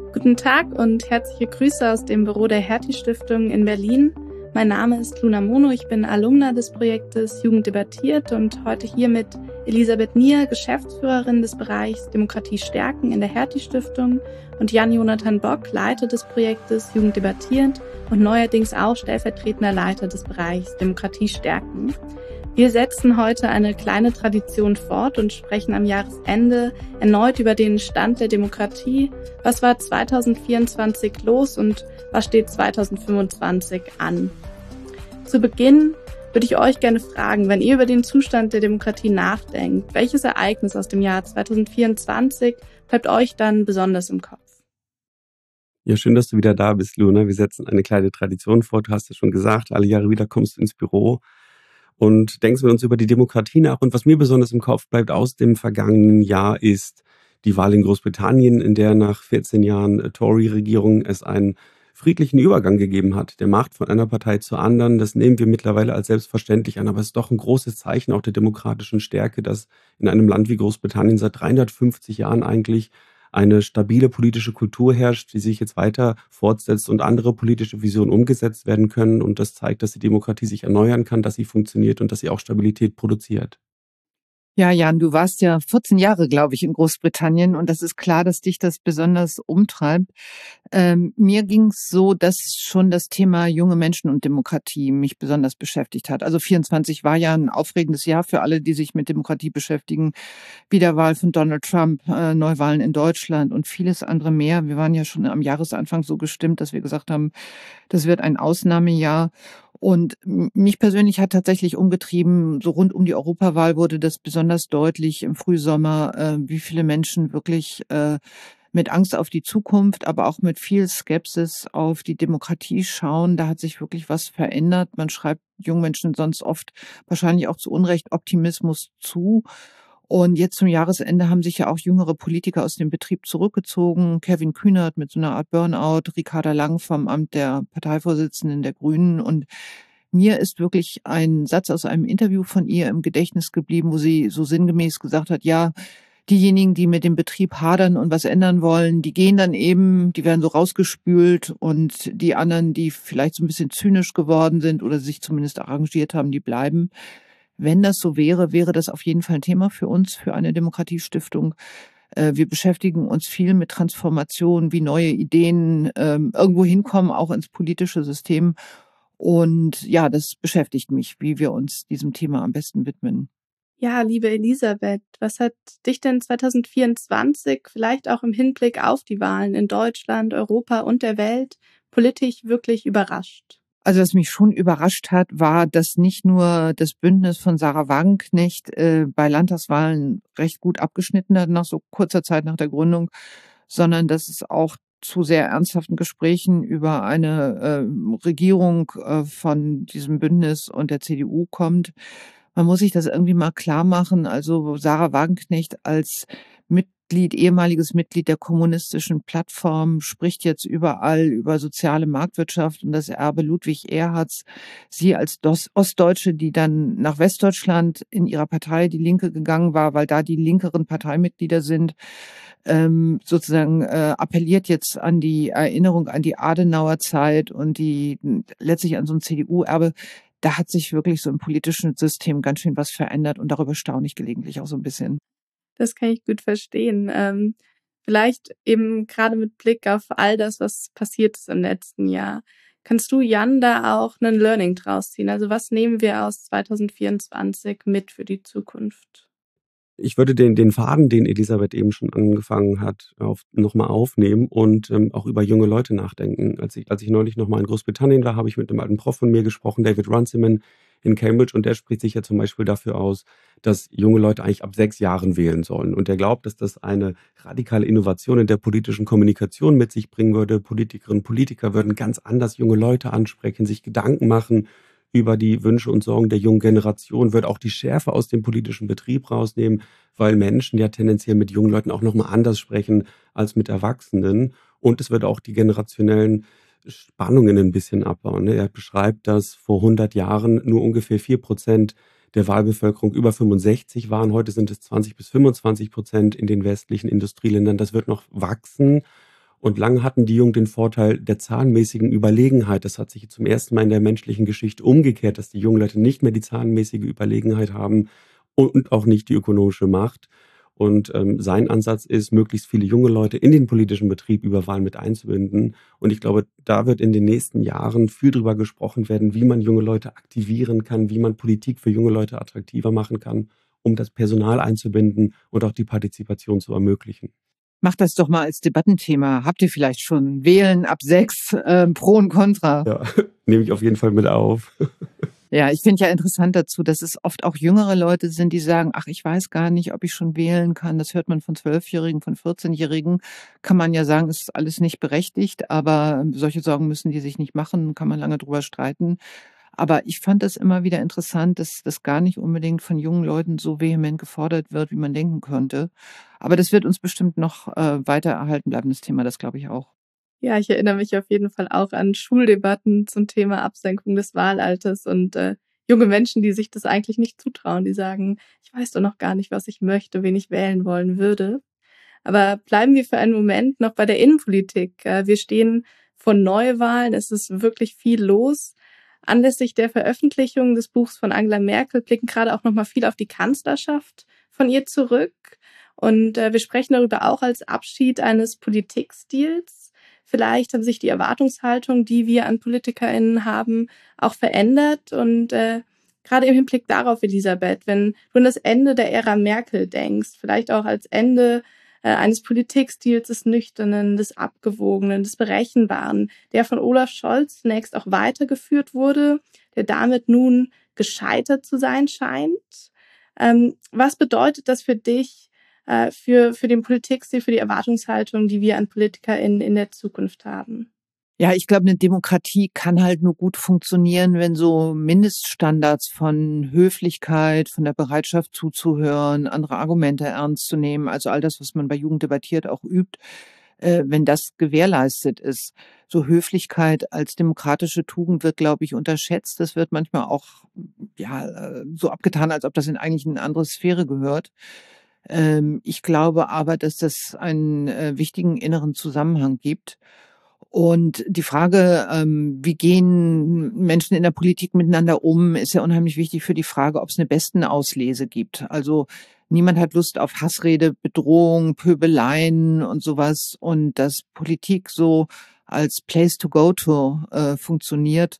Guten Tag und herzliche Grüße aus dem Büro der Hertie-Stiftung in Berlin. Mein Name ist Luna Mono, ich bin Alumna des Projektes Jugend debattiert und heute hier mit Elisabeth Nier, Geschäftsführerin des Bereichs Demokratie stärken in der Hertie-Stiftung, und Jan-Jonathan Bock, Leiter des Projektes Jugend debattiert und neuerdings auch stellvertretender Leiter des Bereichs Demokratie stärken. Wir setzen heute eine kleine Tradition fort und sprechen am Jahresende erneut über den Stand der Demokratie. Was war 2024 los und was steht 2025 an? Zu Beginn würde ich euch gerne fragen, wenn ihr über den Zustand der Demokratie nachdenkt, welches Ereignis aus dem Jahr 2024 bleibt euch dann besonders im Kopf? Ja, schön, dass du wieder da bist, Luna. Wir setzen eine kleine Tradition fort. Du hast ja schon gesagt, alle Jahre wieder kommst du ins Büro und denkst mit uns über die Demokratie nach. Und was mir besonders im Kopf bleibt aus dem vergangenen Jahr ist die Wahl in Großbritannien, in der nach 14 Jahren Tory-Regierung es einen friedlichen Übergang gegeben hat, der Macht von einer Partei zur anderen. Das nehmen wir mittlerweile als selbstverständlich an, aber es ist doch ein großes Zeichen auch der demokratischen Stärke, dass in einem Land wie Großbritannien seit 350 Jahren eigentlich eine stabile politische Kultur herrscht, die sich jetzt weiter fortsetzt und andere politische Visionen umgesetzt werden können. Und das zeigt, dass die Demokratie sich erneuern kann, dass sie funktioniert und dass sie auch Stabilität produziert. Ja, Jan, du warst ja 14 Jahre, glaube ich, in Großbritannien und das ist klar, dass dich das besonders umtreibt. Mir ging es so, dass schon das Thema junge Menschen und Demokratie mich besonders beschäftigt hat. Also 24 war ja ein aufregendes Jahr für alle, die sich mit Demokratie beschäftigen. Wiederwahl von Donald Trump, Neuwahlen in Deutschland und vieles andere mehr. Wir waren ja schon am Jahresanfang so gestimmt, dass wir gesagt haben, das wird ein Ausnahmejahr. Und mich persönlich hat tatsächlich umgetrieben, so rund um die Europawahl wurde das besonders deutlich im Frühsommer, wie viele Menschen wirklich mit Angst auf die Zukunft, aber auch mit viel Skepsis auf die Demokratie schauen. Da hat sich wirklich was verändert. Man schreibt jungen Menschen sonst oft wahrscheinlich auch zu Unrecht Optimismus zu. Und jetzt zum Jahresende haben sich ja auch jüngere Politiker aus dem Betrieb zurückgezogen. Kevin Kühnert mit so einer Art Burnout, Ricarda Lang vom Amt der Parteivorsitzenden der Grünen. Und mir ist wirklich ein Satz aus einem Interview von ihr im Gedächtnis geblieben, wo sie so sinngemäß gesagt hat, ja, diejenigen, die mit dem Betrieb hadern und was ändern wollen, die gehen dann eben, die werden so rausgespült, und die anderen, die vielleicht so ein bisschen zynisch geworden sind oder sich zumindest arrangiert haben, die bleiben. Wenn das so wäre, wäre das auf jeden Fall ein Thema für uns, für eine Demokratiestiftung. Wir beschäftigen uns viel mit Transformation, wie neue Ideen irgendwo hinkommen, auch ins politische System. Und ja, das beschäftigt mich, wie wir uns diesem Thema am besten widmen. Ja, liebe Elisabeth, was hat dich denn 2024, vielleicht auch im Hinblick auf die Wahlen in Deutschland, Europa und der Welt, politisch wirklich überrascht? Also was mich schon überrascht hat, war, dass nicht nur das Bündnis von Sarah Wagenknecht bei Landtagswahlen recht gut abgeschnitten hat, nach so kurzer Zeit nach der Gründung, sondern dass es auch zu sehr ernsthaften Gesprächen über eine Regierung von diesem Bündnis und der CDU kommt. Man muss sich das irgendwie mal klar machen. Also Sarah Wagenknecht als ehemaliges Mitglied der kommunistischen Plattform, spricht jetzt überall über soziale Marktwirtschaft und das Erbe Ludwig Erhards. Sie als Ostdeutsche, die dann nach Westdeutschland in ihrer Partei, die Linke, gegangen war, weil da die linkeren Parteimitglieder sind, sozusagen appelliert jetzt an die Erinnerung an die Adenauer Zeit und die letztlich an so ein CDU-Erbe. Da hat sich wirklich so im politischen System ganz schön was verändert und darüber staune ich gelegentlich auch so ein bisschen. Das kann ich gut verstehen. Vielleicht eben gerade mit Blick auf all das, was passiert ist im letzten Jahr. Kannst du, Jan, da auch ein Learning draus ziehen? Also was nehmen wir aus 2024 mit für die Zukunft? Ich würde den Faden, den Elisabeth eben schon angefangen hat, nochmal aufnehmen und auch über junge Leute nachdenken. Als ich neulich nochmal in Großbritannien war, habe ich mit einem alten Prof von mir gesprochen, David Runciman in Cambridge, und der spricht sich ja zum Beispiel dafür aus, dass junge Leute eigentlich ab 6 Jahren wählen sollen. Und er glaubt, dass das eine radikale Innovation in der politischen Kommunikation mit sich bringen würde. Politikerinnen und Politiker würden ganz anders junge Leute ansprechen, sich Gedanken machen über die Wünsche und Sorgen der jungen Generation, wird auch die Schärfe aus dem politischen Betrieb rausnehmen, weil Menschen ja tendenziell mit jungen Leuten auch nochmal anders sprechen als mit Erwachsenen. Und es wird auch die generationellen Spannungen ein bisschen abbauen. Er beschreibt, dass vor 100 Jahren nur ungefähr 4% der Wahlbevölkerung über 65 waren. Heute sind es 20-25% in den westlichen Industrieländern. Das wird noch wachsen. Und lange hatten die Jungen den Vorteil der zahlenmäßigen Überlegenheit. Das hat sich zum ersten Mal in der menschlichen Geschichte umgekehrt, dass die jungen Leute nicht mehr die zahlenmäßige Überlegenheit haben und auch nicht die ökonomische Macht. Und sein Ansatz ist, möglichst viele junge Leute in den politischen Betrieb über Wahlen mit einzubinden. Und ich glaube, da wird in den nächsten Jahren viel drüber gesprochen werden, wie man junge Leute aktivieren kann, wie man Politik für junge Leute attraktiver machen kann, um das Personal einzubinden und auch die Partizipation zu ermöglichen. Macht das doch mal als Debattenthema. Habt ihr vielleicht schon Wählen ab 6, Pro und Contra? Ja, nehme ich auf jeden Fall mit auf. Ja, ich finde ja interessant dazu, dass es oft auch jüngere Leute sind, die sagen, ach, ich weiß gar nicht, ob ich schon wählen kann. Das hört man von 12-Jährigen, von 14-Jährigen. Kann man ja sagen, ist alles nicht berechtigt, aber solche Sorgen müssen die sich nicht machen, kann man lange drüber streiten. Aber ich fand das immer wieder interessant, dass das gar nicht unbedingt von jungen Leuten so vehement gefordert wird, wie man denken könnte. Aber das wird uns bestimmt noch weiter erhalten bleiben, das Thema, das glaube ich auch. Ja, ich erinnere mich auf jeden Fall auch an Schuldebatten zum Thema Absenkung des Wahlalters und junge Menschen, die sich das eigentlich nicht zutrauen, die sagen, ich weiß doch noch gar nicht, was ich möchte, wen ich wählen wollen würde. Aber bleiben wir für einen Moment noch bei der Innenpolitik. Wir stehen vor Neuwahlen, es ist wirklich viel los. Anlässlich der Veröffentlichung des Buchs von Angela Merkel blicken gerade auch noch mal viel auf die Kanzlerschaft von ihr zurück. Und wir sprechen darüber auch als Abschied eines Politikstils. Vielleicht haben sich die Erwartungshaltung, die wir an PolitikerInnen haben, auch verändert. Und gerade im Hinblick darauf, Elisabeth, wenn du an das Ende der Ära Merkel denkst, vielleicht auch als Ende eines Politikstils des Nüchternen, des Abgewogenen, des Berechenbaren, der von Olaf Scholz zunächst auch weitergeführt wurde, der damit nun gescheitert zu sein scheint. Was bedeutet das für dich, für den Politikstil, für die Erwartungshaltung, die wir an PolitikerInnen in der Zukunft haben? Ja, ich glaube, eine Demokratie kann halt nur gut funktionieren, wenn so Mindeststandards von Höflichkeit, von der Bereitschaft zuzuhören, andere Argumente ernst zu nehmen, also all das, was man bei Jugend debattiert, auch übt, wenn das gewährleistet ist. So Höflichkeit als demokratische Tugend wird, glaube ich, unterschätzt. Das wird manchmal auch so abgetan, als ob das in eigentlich eine andere Sphäre gehört. Ich glaube aber, dass das einen wichtigen inneren Zusammenhang gibt. Und die Frage, wie gehen Menschen in der Politik miteinander um, ist ja unheimlich wichtig für die Frage, ob es eine Bestenauslese gibt. Also niemand hat Lust auf Hassrede, Bedrohung, Pöbeleien und sowas. Und dass Politik so als Place to go to funktioniert,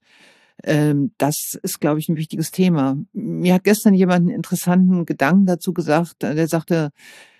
das ist, glaube ich, ein wichtiges Thema. Mir hat gestern jemand einen interessanten Gedanken dazu gesagt. Der sagte,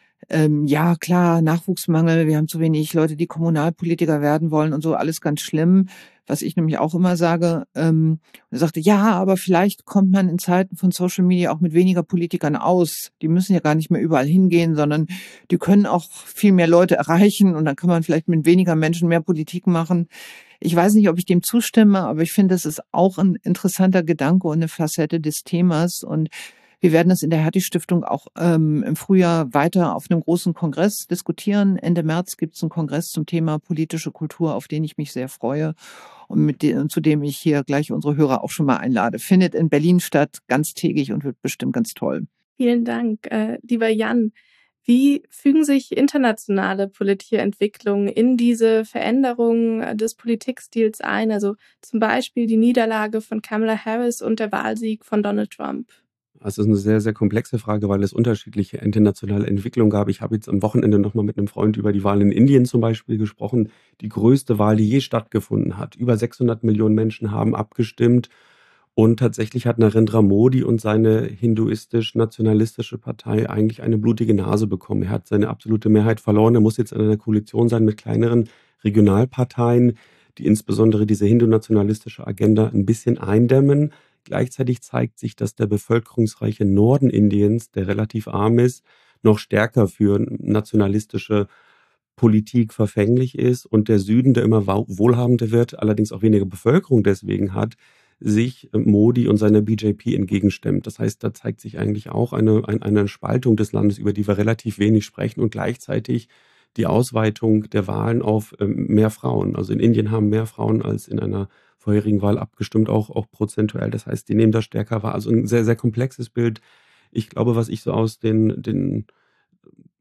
ja klar, Nachwuchsmangel, wir haben zu wenig Leute, die Kommunalpolitiker werden wollen und so, alles ganz schlimm, was ich nämlich auch immer sage. Er sagte, ja, aber vielleicht kommt man in Zeiten von Social Media auch mit weniger Politikern aus. Die müssen ja gar nicht mehr überall hingehen, sondern die können auch viel mehr Leute erreichen und dann kann man vielleicht mit weniger Menschen mehr Politik machen. Ich weiß nicht, ob ich dem zustimme, aber ich finde, das ist auch ein interessanter Gedanke und eine Facette des Themas. Und wir werden das in der Hertie-Stiftung auch im Frühjahr weiter auf einem großen Kongress diskutieren. Ende März gibt es einen Kongress zum Thema politische Kultur, auf den ich mich sehr freue und zu dem ich hier gleich unsere Hörer auch schon mal einlade. Findet in Berlin statt, ganztägig und wird bestimmt ganz toll. Vielen Dank, lieber Jan. Wie fügen sich internationale politische Entwicklungen in diese Veränderung des Politikstils ein? Also zum Beispiel die Niederlage von Kamala Harris und der Wahlsieg von Donald Trump. Das ist eine sehr, sehr komplexe Frage, weil es unterschiedliche internationale Entwicklungen gab. Ich habe jetzt am Wochenende nochmal mit einem Freund über die Wahl in Indien zum Beispiel gesprochen. Die größte Wahl, die je stattgefunden hat. Über 600 Millionen Menschen haben abgestimmt. Und tatsächlich hat Narendra Modi und seine hinduistisch-nationalistische Partei eigentlich eine blutige Nase bekommen. Er hat seine absolute Mehrheit verloren. Er muss jetzt in einer Koalition sein mit kleineren Regionalparteien, die insbesondere diese hindu-nationalistische Agenda ein bisschen eindämmen. Gleichzeitig zeigt sich, dass der bevölkerungsreiche Norden Indiens, der relativ arm ist, noch stärker für nationalistische Politik verfänglich ist und der Süden, der immer wohlhabender wird, allerdings auch weniger Bevölkerung deswegen hat, sich Modi und seiner BJP entgegenstemmt. Das heißt, da zeigt sich eigentlich auch eine Spaltung des Landes, über die wir relativ wenig sprechen und gleichzeitig die Ausweitung der Wahlen auf mehr Frauen. Also in Indien haben mehr Frauen als in einer vorherigen Wahl abgestimmt, auch prozentuell. Das heißt, die nehmen das stärker wahr. Also ein sehr, sehr komplexes Bild. Ich glaube, was ich so aus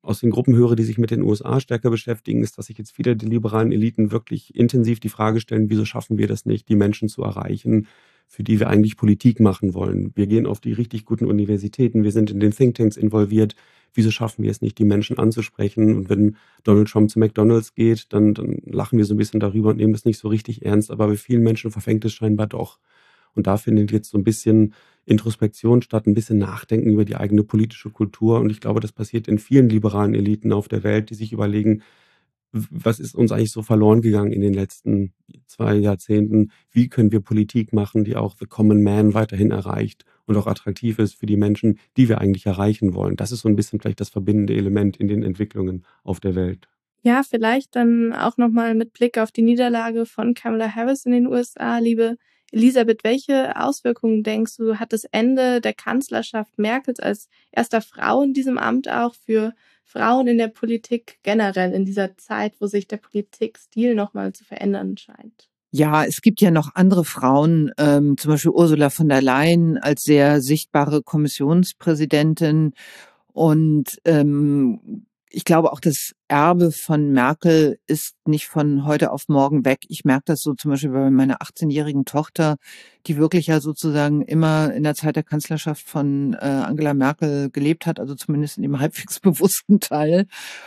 aus den Gruppen höre, die sich mit den USA stärker beschäftigen, ist, dass sich jetzt viele der liberalen Eliten wirklich intensiv die Frage stellen, wieso schaffen wir das nicht, die Menschen zu erreichen, für die wir eigentlich Politik machen wollen. Wir gehen auf die richtig guten Universitäten, wir sind in den Thinktanks involviert. Wieso schaffen wir es nicht, die Menschen anzusprechen? Und wenn Donald Trump zu McDonald's geht, dann lachen wir so ein bisschen darüber und nehmen das nicht so richtig ernst. Aber bei vielen Menschen verfängt es scheinbar doch. Und da findet jetzt so ein bisschen Introspektion statt, ein bisschen Nachdenken über die eigene politische Kultur. Und ich glaube, das passiert in vielen liberalen Eliten auf der Welt, die sich überlegen, was ist uns eigentlich so verloren gegangen in den letzten 2 Jahrzehnten? Wie können wir Politik machen, die auch the common man weiterhin erreicht und auch attraktiv ist für die Menschen, die wir eigentlich erreichen wollen? Das ist so ein bisschen vielleicht das verbindende Element in den Entwicklungen auf der Welt. Ja, vielleicht dann auch nochmal mit Blick auf die Niederlage von Kamala Harris in den USA. Liebe Elisabeth, welche Auswirkungen denkst du, hat das Ende der Kanzlerschaft Merkels als erster Frau in diesem Amt auch für Frauen in der Politik generell in dieser Zeit, wo sich der Politikstil nochmal zu verändern scheint? Ja, es gibt ja noch andere Frauen, zum Beispiel Ursula von der Leyen als sehr sichtbare Kommissionspräsidentin. Und ich glaube auch, das Erbe von Merkel ist nicht von heute auf morgen weg. Ich merke das so zum Beispiel bei meiner 18-jährigen Tochter, die wirklich ja sozusagen immer in der Zeit der Kanzlerschaft von Angela Merkel gelebt hat, also zumindest in dem halbwegs bewussten Teil.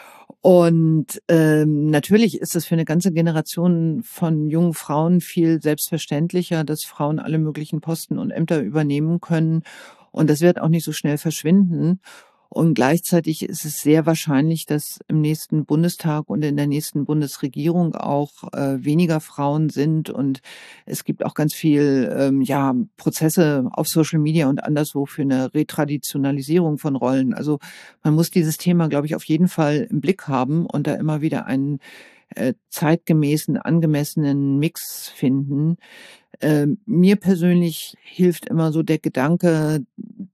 Und natürlich ist es für eine ganze Generation von jungen Frauen viel selbstverständlicher, dass Frauen alle möglichen Posten und Ämter übernehmen können. Und das wird auch nicht so schnell verschwinden. Und gleichzeitig ist es sehr wahrscheinlich, dass im nächsten Bundestag und in der nächsten Bundesregierung auch weniger Frauen sind. Und es gibt auch ganz viel Prozesse auf Social Media und anderswo für eine Retraditionalisierung von Rollen. Also man muss dieses Thema, glaube ich, auf jeden Fall im Blick haben und da immer wieder einen zeitgemäßen, angemessenen Mix finden. Mir persönlich hilft immer so der Gedanke,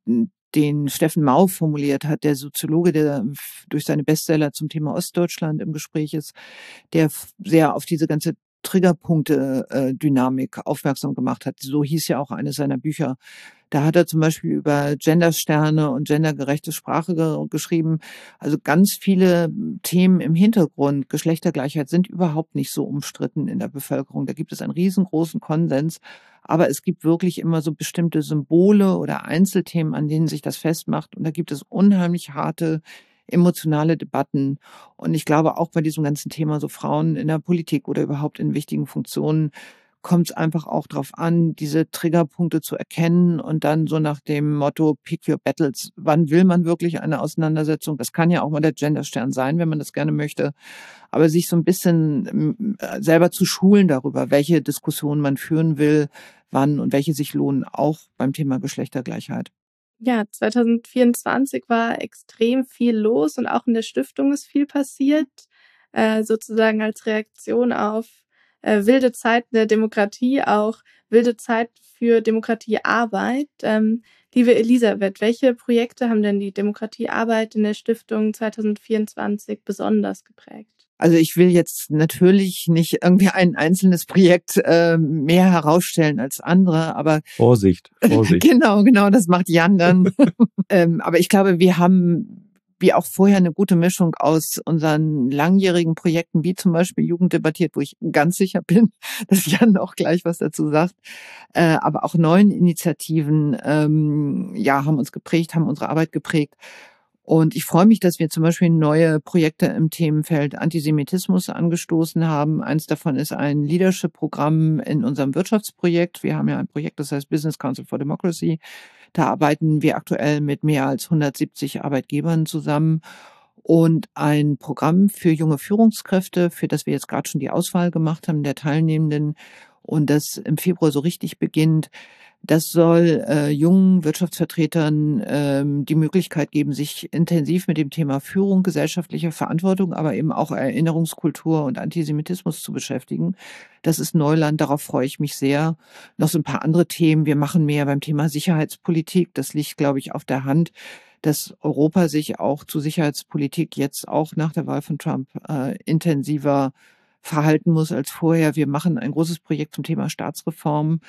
den Steffen Mau formuliert hat, der Soziologe, der durch seine Bestseller zum Thema Ostdeutschland im Gespräch ist, der sehr auf diese ganze Triggerpunkte-Dynamik aufmerksam gemacht hat. So hieß ja auch eines seiner Bücher. Da hat er zum Beispiel über Gendersterne und gendergerechte Sprache geschrieben. Also ganz viele Themen im Hintergrund. Geschlechtergleichheit sind überhaupt nicht so umstritten in der Bevölkerung. Da gibt es einen riesengroßen Konsens. Aber es gibt wirklich immer so bestimmte Symbole oder Einzelthemen, an denen sich das festmacht. Und da gibt es unheimlich harte emotionale Debatten. Und ich glaube auch bei diesem ganzen Thema so Frauen in der Politik oder überhaupt in wichtigen Funktionen kommt es einfach auch darauf an, diese Triggerpunkte zu erkennen und dann so nach dem Motto Pick your battles. Wann will man wirklich eine Auseinandersetzung? Das kann ja auch mal der Genderstern sein, wenn man das gerne möchte. Aber sich so ein bisschen selber zu schulen darüber, welche Diskussionen man führen will, wann und welche sich lohnen, auch beim Thema Geschlechtergleichheit. Ja, 2024 war extrem viel los und auch in der Stiftung ist viel passiert, sozusagen als Reaktion auf wilde Zeiten der Demokratie, auch wilde Zeit für Demokratiearbeit. Liebe Elisabeth, welche Projekte haben denn die Demokratiearbeit in der Stiftung 2024 besonders geprägt? Also ich will jetzt natürlich nicht irgendwie ein einzelnes Projekt mehr herausstellen als andere, aber Vorsicht. Genau, das macht Jan dann. Aber ich glaube, wir haben wie auch vorher eine gute Mischung aus unseren langjährigen Projekten, wie zum Beispiel Jugend debattiert, wo ich ganz sicher bin, dass Jan auch gleich was dazu sagt, aber auch neuen Initiativen haben uns geprägt, haben unsere Arbeit geprägt. Und ich freue mich, dass wir zum Beispiel neue Projekte im Themenfeld Antisemitismus angestoßen haben. Eins davon ist ein Leadership-Programm in unserem Wirtschaftsprojekt. Wir haben ja ein Projekt, das heißt Business Council for Democracy. Da arbeiten wir aktuell mit mehr als 170 Arbeitgebern zusammen. Und ein Programm für junge Führungskräfte, für das wir jetzt gerade schon die Auswahl gemacht haben der Teilnehmenden und das im Februar so richtig beginnt. Das soll jungen Wirtschaftsvertretern die Möglichkeit geben, sich intensiv mit dem Thema Führung, gesellschaftliche Verantwortung, aber eben auch Erinnerungskultur und Antisemitismus zu beschäftigen. Das ist Neuland, darauf freue ich mich sehr. Noch so ein paar andere Themen. Wir machen mehr beim Thema Sicherheitspolitik. Das liegt, glaube ich, auf der Hand, dass Europa sich auch zu Sicherheitspolitik jetzt auch nach der Wahl von Trump intensiver verhalten muss als vorher. Wir machen ein großes Projekt zum Thema Staatsreform,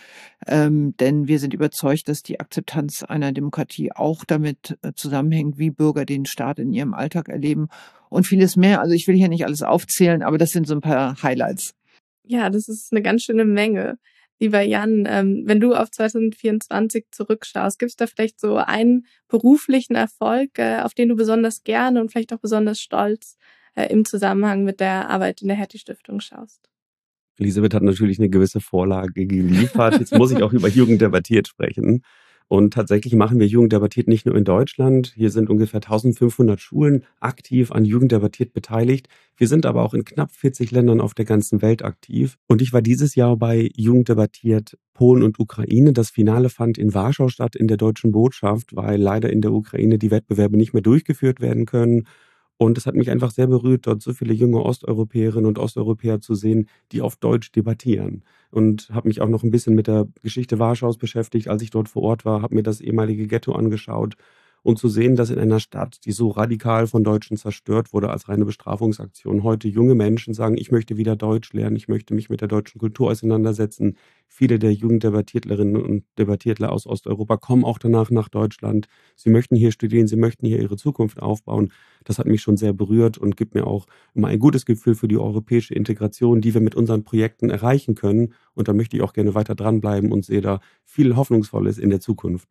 denn wir sind überzeugt, dass die Akzeptanz einer Demokratie auch damit zusammenhängt, wie Bürger den Staat in ihrem Alltag erleben und vieles mehr. Also ich will hier nicht alles aufzählen, aber das sind so ein paar Highlights. Ja, das ist eine ganz schöne Menge. Lieber Jan, wenn du auf 2024 zurückschaust, gibt es da vielleicht so einen beruflichen Erfolg, auf den du besonders gerne und vielleicht auch besonders stolz im Zusammenhang mit der Arbeit in der Hertie-Stiftung schaust? Elisabeth hat natürlich eine gewisse Vorlage geliefert. Jetzt muss ich auch über Jugend debattiert sprechen. Und tatsächlich machen wir Jugend debattiert nicht nur in Deutschland. Hier sind ungefähr 1500 Schulen aktiv an Jugend debattiert beteiligt. Wir sind aber auch in knapp 40 Ländern auf der ganzen Welt aktiv. Und ich war dieses Jahr bei Jugend debattiert Polen und Ukraine. Das Finale fand in Warschau statt, in der Deutschen Botschaft, weil leider in der Ukraine die Wettbewerbe nicht mehr durchgeführt werden können. Und es hat mich einfach sehr berührt, dort so viele junge Osteuropäerinnen und Osteuropäer zu sehen, die auf Deutsch debattieren. Und habe mich auch noch ein bisschen mit der Geschichte Warschaus beschäftigt, als ich dort vor Ort war, habe mir das ehemalige Ghetto angeschaut. Und zu sehen, dass in einer Stadt, die so radikal von Deutschen zerstört wurde als reine Bestrafungsaktion, heute junge Menschen sagen, ich möchte wieder Deutsch lernen, ich möchte mich mit der deutschen Kultur auseinandersetzen. Viele der Jugenddebattiertlerinnen und Debattiertler aus Osteuropa kommen auch danach nach Deutschland. Sie möchten hier studieren, sie möchten hier ihre Zukunft aufbauen. Das hat mich schon sehr berührt und gibt mir auch immer ein gutes Gefühl für die europäische Integration, die wir mit unseren Projekten erreichen können. Und da möchte ich auch gerne weiter dranbleiben und sehe da viel Hoffnungsvolles in der Zukunft.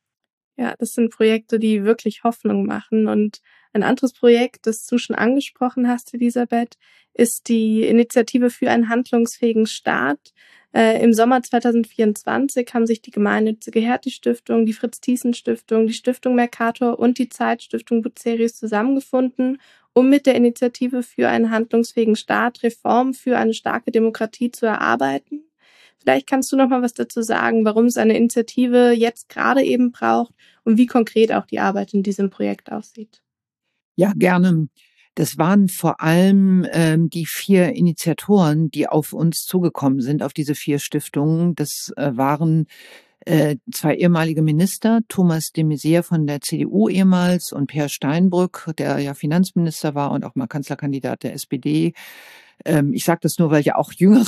Ja, das sind Projekte, die wirklich Hoffnung machen. Und ein anderes Projekt, das du schon angesprochen hast, Elisabeth, ist die Initiative für einen handlungsfähigen Staat. Im Sommer 2024 haben sich die gemeinnützige Hertie-Stiftung, die Fritz-Thyssen-Stiftung, die Stiftung Mercator und die Zeitstiftung Bucerius zusammengefunden, um mit der Initiative für einen handlungsfähigen Staat Reformen für eine starke Demokratie zu erarbeiten. Vielleicht kannst du noch mal was dazu sagen, warum es eine Initiative jetzt gerade eben braucht und wie konkret auch die Arbeit in diesem Projekt aussieht. Ja, gerne. Das waren vor allem die 4 Initiatoren, die auf uns zugekommen sind, auf diese 4 Stiftungen. Das waren 2 ehemalige Minister, Thomas de Maizière von der CDU ehemals und Peer Steinbrück, der ja Finanzminister war und auch mal Kanzlerkandidat der SPD. Ich sage das nur, weil ja auch jüngere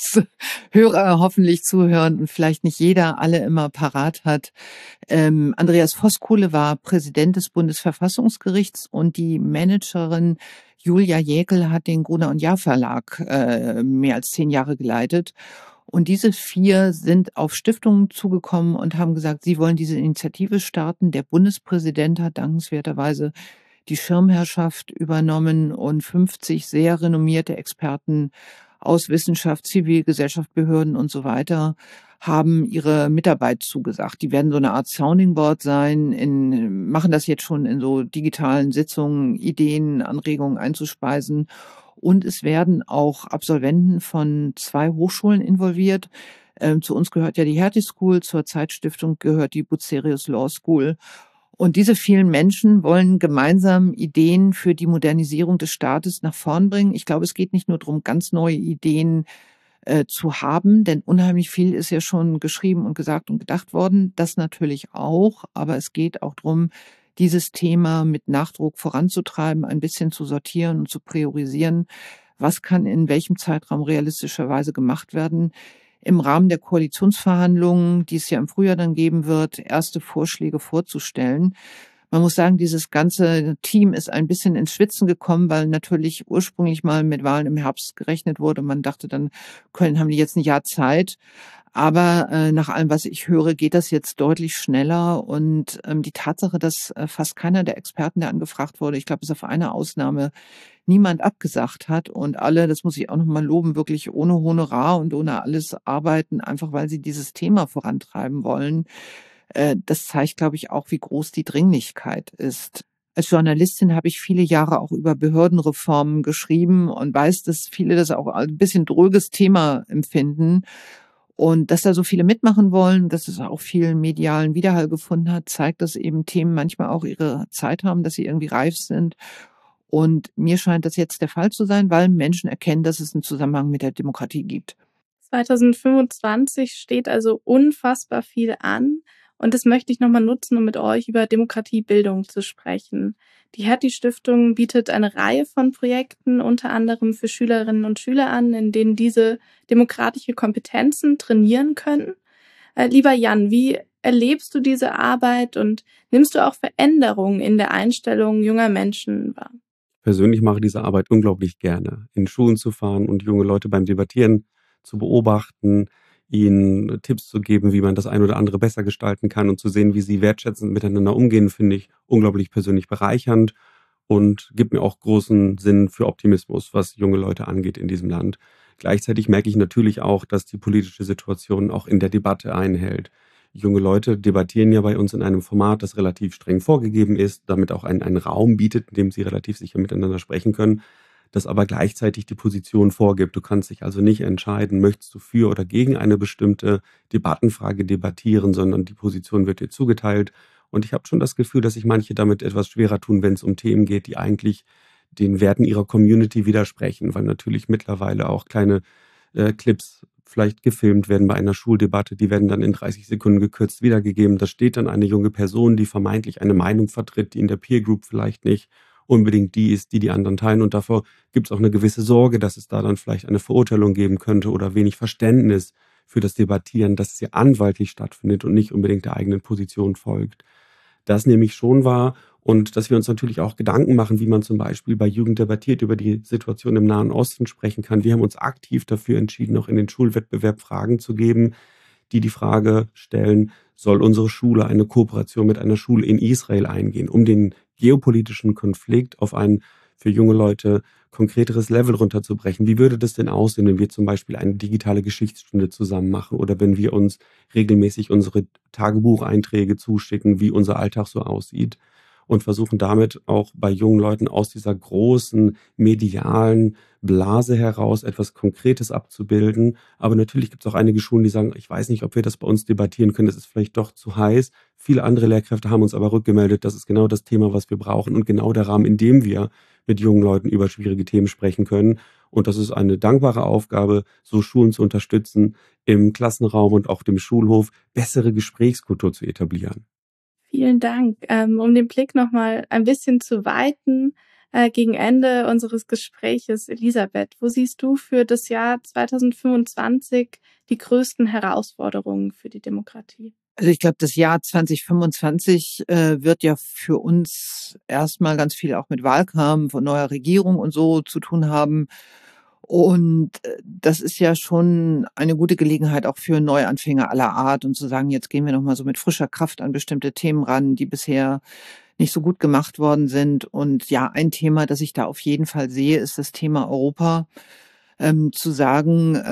Hörer hoffentlich zuhören und vielleicht nicht jeder alle immer parat hat. Andreas Voskuhle war Präsident des Bundesverfassungsgerichts und die Managerin Julia Jäkel hat den Gruner und Jahr Verlag mehr als 10 Jahre geleitet. Und diese 4 sind auf Stiftungen zugekommen und haben gesagt, sie wollen diese Initiative starten. Der Bundespräsident hat dankenswerterweise die Schirmherrschaft übernommen und 50 sehr renommierte Experten aus Wissenschaft, Zivilgesellschaft, Behörden und so weiter haben ihre Mitarbeit zugesagt. Die werden so eine Art Sounding Board sein, machen das jetzt schon in so digitalen Sitzungen, Ideen, Anregungen einzuspeisen. Und es werden auch Absolventen von 2 Hochschulen involviert. Zu uns gehört ja die Hertie School, zur Zeitstiftung gehört die Bucerius Law School. Und diese vielen Menschen wollen gemeinsam Ideen für die Modernisierung des Staates nach vorn bringen. Ich glaube, es geht nicht nur darum, ganz neue Ideen zu haben, denn unheimlich viel ist ja schon geschrieben und gesagt und gedacht worden. Das natürlich auch, aber es geht auch darum, dieses Thema mit Nachdruck voranzutreiben, ein bisschen zu sortieren und zu priorisieren. Was kann in welchem Zeitraum realistischerweise gemacht werden? Im Rahmen der Koalitionsverhandlungen, die es ja im Frühjahr dann geben wird, erste Vorschläge vorzustellen. Man muss sagen, dieses ganze Team ist ein bisschen ins Schwitzen gekommen, weil natürlich ursprünglich mal mit Wahlen im Herbst gerechnet wurde. Man dachte, dann haben die jetzt ein Jahr Zeit. Aber nach allem, was ich höre, geht das jetzt deutlich schneller. Und die Tatsache, dass fast keiner der Experten, der angefragt wurde, ich glaube, bis auf eine Ausnahme, niemand abgesagt hat und alle, das muss ich auch nochmal loben, wirklich ohne Honorar und ohne alles arbeiten, einfach weil sie dieses Thema vorantreiben wollen. Das zeigt, glaube ich, auch, wie groß die Dringlichkeit ist. Als Journalistin habe ich viele Jahre auch über Behördenreformen geschrieben und weiß, dass viele das auch ein bisschen dröges Thema empfinden. Und dass da so viele mitmachen wollen, dass es auch viel medialen Widerhall gefunden hat, zeigt, dass eben Themen manchmal auch ihre Zeit haben, dass sie irgendwie reif sind. Und mir scheint das jetzt der Fall zu sein, weil Menschen erkennen, dass es einen Zusammenhang mit der Demokratie gibt. 2025 steht also unfassbar viel an. Und das möchte ich nochmal nutzen, um mit euch über Demokratiebildung zu sprechen. Die Hertie-Stiftung bietet eine Reihe von Projekten, unter anderem für Schülerinnen und Schüler an, in denen diese demokratische Kompetenzen trainieren können. Lieber Jan, wie erlebst du diese Arbeit und nimmst du auch Veränderungen in der Einstellung junger Menschen wahr? Persönlich mache diese Arbeit unglaublich gerne, in Schulen zu fahren und junge Leute beim Debattieren zu beobachten, ihnen Tipps zu geben, wie man das ein oder andere besser gestalten kann und zu sehen, wie sie wertschätzend miteinander umgehen, finde ich unglaublich persönlich bereichernd und gibt mir auch großen Sinn für Optimismus, was junge Leute angeht in diesem Land. Gleichzeitig merke ich natürlich auch, dass die politische Situation auch in der Debatte einhält. Junge Leute debattieren ja bei uns in einem Format, das relativ streng vorgegeben ist, damit auch einen Raum bietet, in dem sie relativ sicher miteinander sprechen können, das aber gleichzeitig die Position vorgibt. Du kannst dich also nicht entscheiden, möchtest du für oder gegen eine bestimmte Debattenfrage debattieren, sondern die Position wird dir zugeteilt. Und ich habe schon das Gefühl, dass sich manche damit etwas schwerer tun, wenn es um Themen geht, die eigentlich den Werten ihrer Community widersprechen, weil natürlich mittlerweile auch kleine Clips vielleicht gefilmt werden bei einer Schuldebatte, die werden dann in 30 Sekunden gekürzt wiedergegeben. Da steht dann eine junge Person, die vermeintlich eine Meinung vertritt, die in der Peer Group vielleicht nicht unbedingt die ist, die die anderen teilen. Und davor gibt es auch eine gewisse Sorge, dass es da dann vielleicht eine Verurteilung geben könnte oder wenig Verständnis für das Debattieren, dass es ja anwaltlich stattfindet und nicht unbedingt der eigenen Position folgt. Das nehme ich schon wahr und dass wir uns natürlich auch Gedanken machen, wie man zum Beispiel bei Jugend debattiert über die Situation im Nahen Osten sprechen kann. Wir haben uns aktiv dafür entschieden, auch in den Schulwettbewerb Fragen zu geben, die die Frage stellen, soll unsere Schule eine Kooperation mit einer Schule in Israel eingehen, um den geopolitischen Konflikt auf ein für junge Leute konkreteres Level runterzubrechen. Wie würde das denn aussehen, wenn wir zum Beispiel eine digitale Geschichtsstunde zusammen machen oder wenn wir uns regelmäßig unsere Tagebucheinträge zuschicken, wie unser Alltag so aussieht und versuchen damit auch bei jungen Leuten aus dieser großen medialen Blase heraus etwas Konkretes abzubilden. Aber natürlich gibt es auch einige Schulen, die sagen, ich weiß nicht, ob wir das bei uns debattieren können, das ist vielleicht doch zu heiß. Viele andere Lehrkräfte haben uns aber rückgemeldet, das ist genau das Thema, was wir brauchen und genau der Rahmen, in dem wir mit jungen Leuten über schwierige Themen sprechen können. Und das ist eine dankbare Aufgabe, so Schulen zu unterstützen, im Klassenraum und auch dem Schulhof bessere Gesprächskultur zu etablieren. Vielen Dank. Um den Blick nochmal ein bisschen zu weiten, gegen Ende unseres Gespräches, Elisabeth, wo siehst du für das Jahr 2025 die größten Herausforderungen für die Demokratie? Also ich glaube, das Jahr 2025 wird ja für uns erstmal ganz viel auch mit Wahlkampf und neuer Regierung und so zu tun haben. Und das ist ja schon eine gute Gelegenheit auch für Neuanfänger aller Art und zu sagen, jetzt gehen wir nochmal so mit frischer Kraft an bestimmte Themen ran, die bisher nicht so gut gemacht worden sind. Und ja, ein Thema, das ich da auf jeden Fall sehe, ist das Thema Europa. Zu sagen,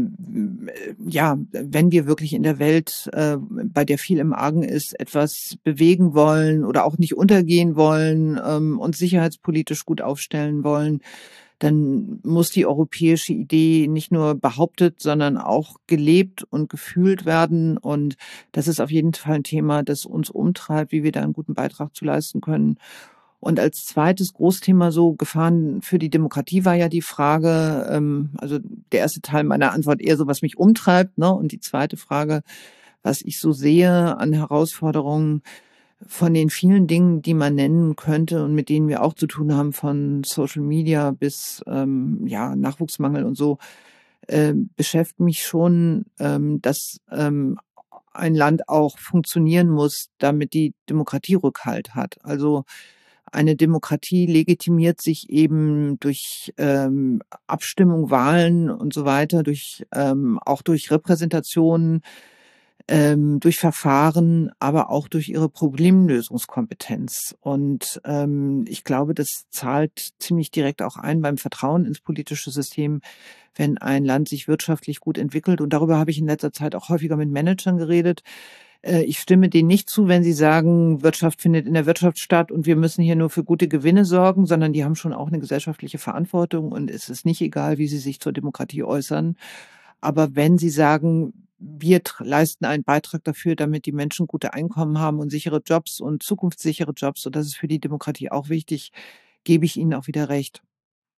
ja, wenn wir wirklich in der Welt, bei der viel im Argen ist, etwas bewegen wollen oder auch nicht untergehen wollen, uns sicherheitspolitisch gut aufstellen wollen, dann muss die europäische Idee nicht nur behauptet, sondern auch gelebt und gefühlt werden. Und das ist auf jeden Fall ein Thema, das uns umtreibt, wie wir da einen guten Beitrag zu leisten können. Und als zweites Großthema so Gefahren für die Demokratie war ja die Frage, also der erste Teil meiner Antwort eher so, was mich umtreibt, ne? Und die zweite Frage, was ich so sehe an Herausforderungen von den vielen Dingen, die man nennen könnte und mit denen wir auch zu tun haben, von Social Media bis ja Nachwuchsmangel und so, beschäftigt mich schon, dass ein Land auch funktionieren muss, damit die Demokratie Rückhalt hat. Also eine Demokratie legitimiert sich eben durch Abstimmung, Wahlen und so weiter, durch auch durch Repräsentation, durch Verfahren, aber auch durch ihre Problemlösungskompetenz. Und ich glaube, das zahlt ziemlich direkt auch ein beim Vertrauen ins politische System, wenn ein Land sich wirtschaftlich gut entwickelt. Und darüber habe ich in letzter Zeit auch häufiger mit Managern geredet. Ich stimme denen nicht zu, wenn sie sagen, Wirtschaft findet in der Wirtschaft statt und wir müssen hier nur für gute Gewinne sorgen, sondern die haben schon auch eine gesellschaftliche Verantwortung und es ist nicht egal, wie sie sich zur Demokratie äußern. Aber wenn sie sagen, wir leisten einen Beitrag dafür, damit die Menschen gute Einkommen haben und sichere Jobs und zukunftssichere Jobs, und das ist für die Demokratie auch wichtig, gebe ich ihnen auch wieder recht.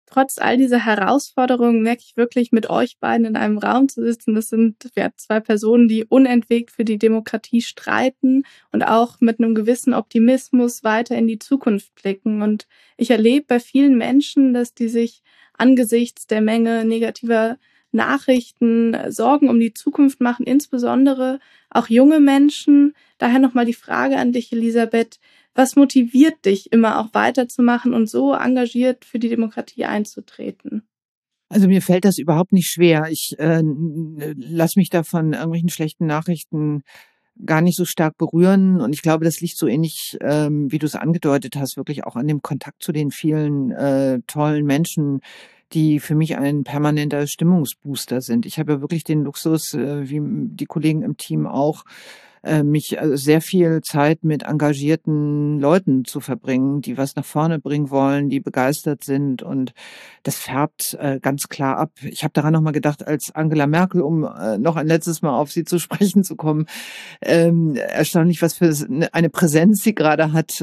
Trotz all dieser Herausforderungen merke ich wirklich, mit euch beiden in einem Raum zu sitzen. Das sind zwei Personen, die unentwegt für die Demokratie streiten und auch mit einem gewissen Optimismus weiter in die Zukunft blicken. Und ich erlebe bei vielen Menschen, dass die sich angesichts der Menge negativer Nachrichten Sorgen um die Zukunft machen, insbesondere auch junge Menschen. Daher nochmal die Frage an dich, Elisabeth. Was motiviert dich, immer auch weiterzumachen und so engagiert für die Demokratie einzutreten? Also mir fällt das überhaupt nicht schwer. Ich lasse mich da von irgendwelchen schlechten Nachrichten gar nicht so stark berühren. Und ich glaube, das liegt so ähnlich, wie du es angedeutet hast, wirklich auch an dem Kontakt zu den vielen tollen Menschen, die für mich ein permanenter Stimmungsbooster sind. Ich habe ja wirklich den Luxus, wie die Kollegen im Team auch, mich sehr viel Zeit mit engagierten Leuten zu verbringen, die was nach vorne bringen wollen, die begeistert sind, und das färbt ganz klar ab. Ich habe daran nochmal gedacht, als Angela Merkel, um noch ein letztes Mal auf sie zu sprechen zu kommen, erstaunlich, was für eine Präsenz sie gerade hat.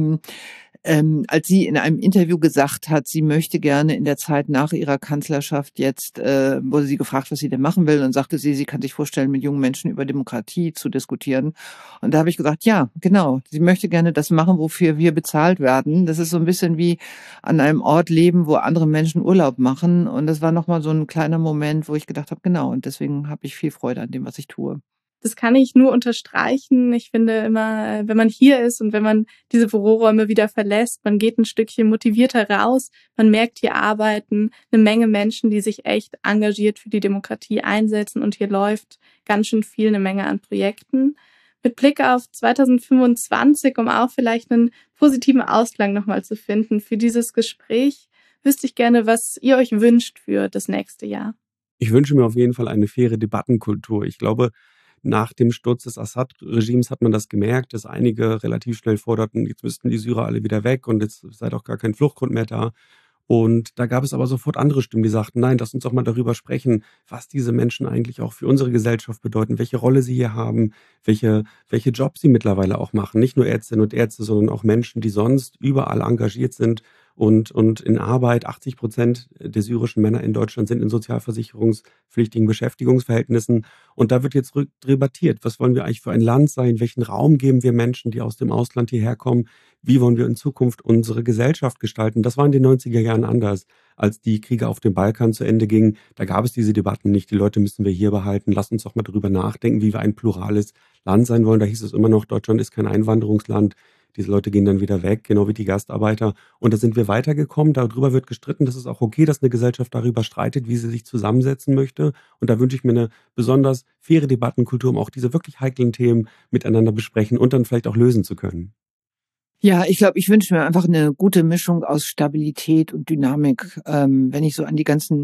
Als sie in einem Interview gesagt hat, sie möchte gerne in der Zeit nach ihrer Kanzlerschaft jetzt, wurde sie gefragt, was sie denn machen will, und sagte sie kann sich vorstellen, mit jungen Menschen über Demokratie zu diskutieren. Und da habe ich gesagt, ja, genau, sie möchte gerne das machen, wofür wir bezahlt werden. Das ist so ein bisschen wie an einem Ort leben, wo andere Menschen Urlaub machen. Und das war nochmal so ein kleiner Moment, wo ich gedacht habe, genau, und deswegen habe ich viel Freude an dem, was ich tue. Das kann ich nur unterstreichen. Ich finde immer, wenn man hier ist und wenn man diese Büroräume wieder verlässt, man geht ein Stückchen motivierter raus. Man merkt, hier arbeiten eine Menge Menschen, die sich echt engagiert für die Demokratie einsetzen. Und hier läuft ganz schön viel, eine Menge an Projekten. Mit Blick auf 2025, um auch vielleicht einen positiven Ausklang nochmal zu finden für dieses Gespräch, wüsste ich gerne, was ihr euch wünscht für das nächste Jahr. Ich wünsche mir auf jeden Fall eine faire Debattenkultur. Ich glaube, nach dem Sturz des Assad-Regimes hat man das gemerkt, dass einige relativ schnell forderten, jetzt müssten die Syrer alle wieder weg und jetzt sei doch gar kein Fluchtgrund mehr da. Und da gab es aber sofort andere Stimmen, die sagten, nein, lass uns doch mal darüber sprechen, was diese Menschen eigentlich auch für unsere Gesellschaft bedeuten, welche Rolle sie hier haben, welche Jobs sie mittlerweile auch machen. Nicht nur Ärztinnen und Ärzte, sondern auch Menschen, die sonst überall engagiert sind und in Arbeit. 80% der syrischen Männer in Deutschland sind in sozialversicherungspflichtigen Beschäftigungsverhältnissen. Und da wird jetzt debattiert, was wollen wir eigentlich für ein Land sein, welchen Raum geben wir Menschen, die aus dem Ausland hierher kommen, wie wollen wir in Zukunft unsere Gesellschaft gestalten. Das war in den 90er Jahren anders, als die Kriege auf dem Balkan zu Ende gingen. Da gab es diese Debatten nicht, die Leute müssen wir hier behalten, lass uns doch mal darüber nachdenken, wie wir ein plurales Land sein wollen. Da hieß es immer noch, Deutschland ist kein Einwanderungsland. Diese Leute gehen dann wieder weg, genau wie die Gastarbeiter. Und da sind wir weitergekommen. Darüber wird gestritten. Das ist auch okay, dass eine Gesellschaft darüber streitet, wie sie sich zusammensetzen möchte. Und da wünsche ich mir eine besonders faire Debattenkultur, um auch diese wirklich heiklen Themen miteinander besprechen und dann vielleicht auch lösen zu können. Ja, ich glaube, ich wünsche mir einfach eine gute Mischung aus Stabilität und Dynamik. Wenn ich so an die ganzen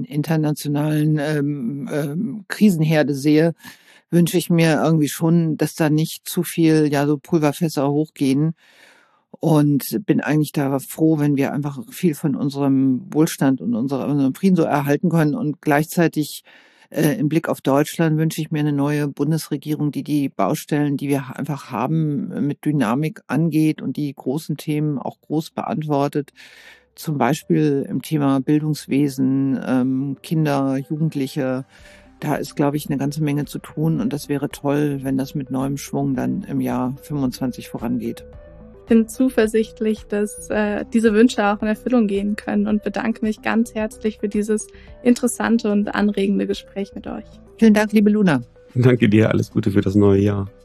internationalen Krisenherde sehe, wünsche ich mir irgendwie schon, dass da nicht zu viel, so Pulverfässer hochgehen, und bin eigentlich da froh, wenn wir einfach viel von unserem Wohlstand und unserem Frieden so erhalten können. Und gleichzeitig im Blick auf Deutschland wünsche ich mir eine neue Bundesregierung, die die Baustellen, die wir einfach haben, mit Dynamik angeht und die großen Themen auch groß beantwortet. Zum Beispiel im Thema Bildungswesen, Kinder, Jugendliche. Da ist, glaube ich, eine ganze Menge zu tun, und das wäre toll, wenn das mit neuem Schwung dann im Jahr 25 vorangeht. Ich bin zuversichtlich, dass diese Wünsche auch in Erfüllung gehen können, und bedanke mich ganz herzlich für dieses interessante und anregende Gespräch mit euch. Vielen Dank, liebe Luna. Danke dir, alles Gute für das neue Jahr.